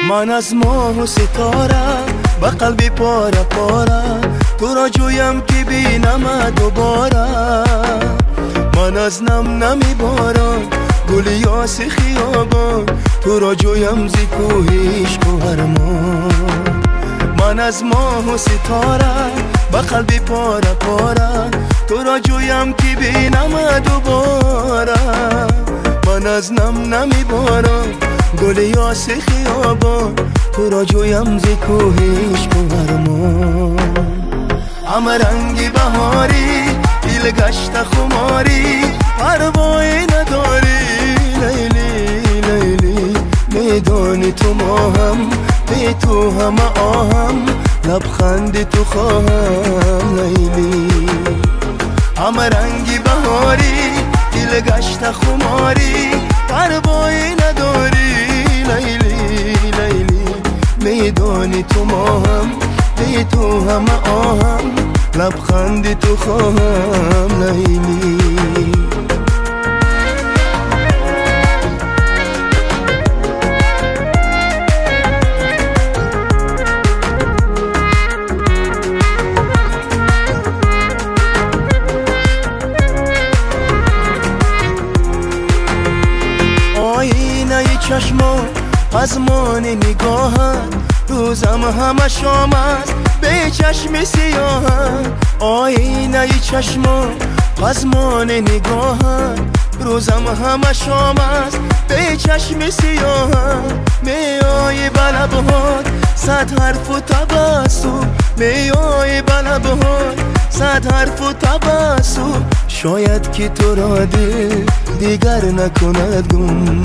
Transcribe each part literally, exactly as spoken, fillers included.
من از ماه و ستاره با قلبی پاره پاره تو را جویم که بینم دوباره. من از نم نمی باران گل یاس خیابان تو را جویم زی کوهیش و هرمان. من از ماه و ستاره با قلبی پاره پاره تو را جویم که بینم دوباره. من از نم نمی باران گل یاس خیابان تو را جویم زی کوهیش و هرمان. همه رنگی بهاری دیل گشت خماری پروایی نداری لیلی لیلی. میدانی تو ماهم بی تو همه آهم لبخندی تو خواهم لیلی. همه رنگی بهاری دیل گشت خماری پروایی نداری لیلی لیلی. میدانی تو ماهم بی تو همه آهم لبخندی تو خواهم لیلی. آینه چشمان پزمان نگاهت روزم همه شام است به چشم سیاهت. آینه چشمان پزمان نگاهت روزم همه شام است به چشم سیاهت. می آی بلبهات صد حرف و تبسم می آی بلبهات صد حرف و تبسم. شاید که تو را دل دیگر نکند گم.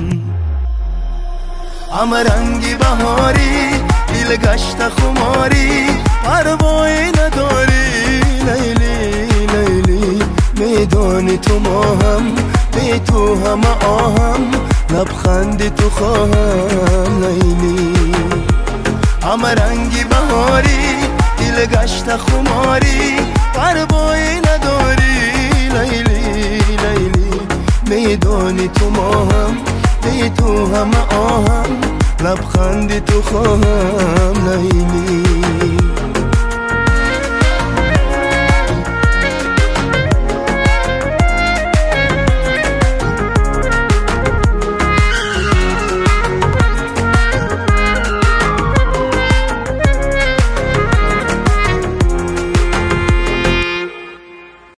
همه رنگی بهاری دیل گشت خماری پروایی نداری لیلی لیلی. میدانی تو ماهم بی تو همه آهم لبخندی تو خواهم لیلی. همه رنگی بهاری دیل گشت خماری پروایی نداری لیلی لیلی. میدانی تو ماهم بی تو همه آهم لبخندی تو خواهم لیلی.